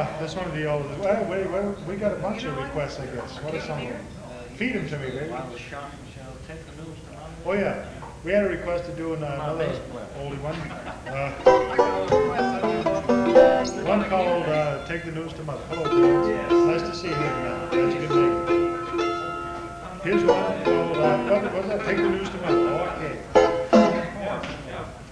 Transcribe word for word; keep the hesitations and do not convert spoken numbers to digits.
Uh, this one of the old, well, wait, well, we got a bunch of requests, I guess. What are some of them? Feed them to me, baby. I was shocked, Michelle. Take the news to Monday. Oh, yeah. We had a request to do an, uh, another oldie one. Uh, one called uh, Take the News to Mother. Hello, Bill. Yes. Nice to see you here now. That's a good name. Here's one called, uh, what was that? Take the News to Mother. Okay.